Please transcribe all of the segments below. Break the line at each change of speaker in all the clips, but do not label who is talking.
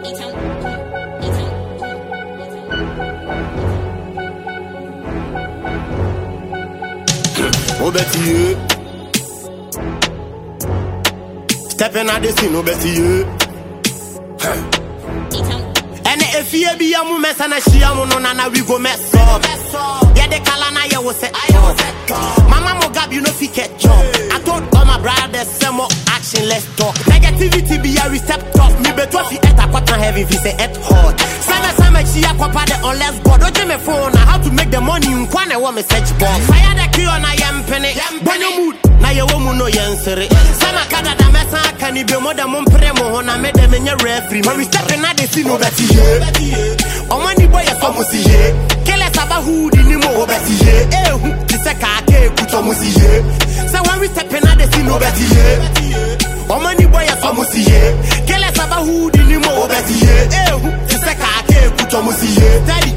Obeti stepping at the scene, Obeti. And if you be a mess and a shiamuno, we go mess up. Yeah, the Kalana, you was set. Mama Mogab, you know, fi catch up. I told all my brothers, some more action, let's talk. Negativity be a receptor. Me better if you eat a quite heavy if you say et hot. Sama chia papa the unless God. Don't tell me phone how to make the money. You can't want me search box. Fire the key on a yam penny. When you mood, now you won't know answer it. Sama kada da mesa can be more than one premo. I made them in your referee. When we step in at the scene, Obeti. On money boy, I come see ye. Kill us about who didn't know Obeti. It's a kake, put on music. So when we step in at the scene, Obeti. On money boy, I come see ye. Kill us about who didn't know Obeti. It's a kake, put on music. Daddy.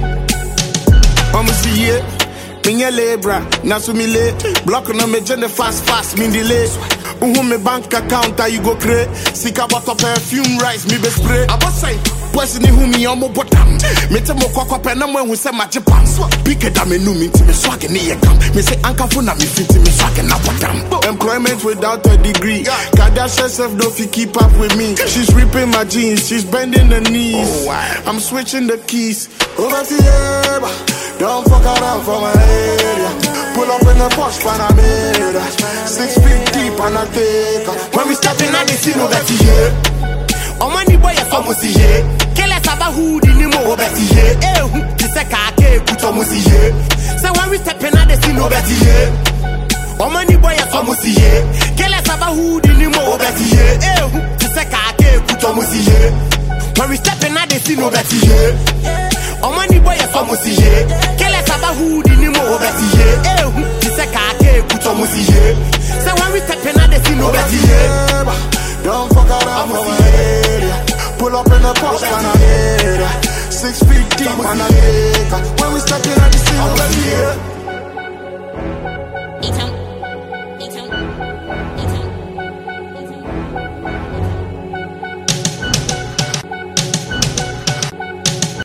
Omusiye, minye lebra, nasumile, block on me jende fast, min delay. Me bank account, you go cray. Sika bottle perfume rice, me be spray. I was say, person who me on my bottom. Me tell me kwakwa pena mwe who say my Japan. Pick it me no me to me swag in the account. Me say anka funa me fit me swag in a bottom. Employment without a degree. Kardashian herself don't fi keep up with me. She's ripping my jeans, she's bending the knees. I'm switching the keys. Over to you. Don't fuck around for my area. Pull up in the Porsche Panamera. 6 feet deep and I take off.
When we step in at the scene, Obeti. On money boy, I come see ye. Kill us about who didn't know Obeti. It's a kake, put on music. So when we step in at the scene, Obeti. On money boy, I come see ye. Kill us about who didn't know Obeti. It's a kake, put on music. When we step in at the scene, Obeti. On money boy, I come see ye. Kill us about who didn't know Obeti. It's a kake, put on music. So when we step in at the scene, Obeti.
Don't fuck around for my area. Pull up in the Porsche Panamera. 6 feet deep and I take off. When we step in at the scene, Obeti.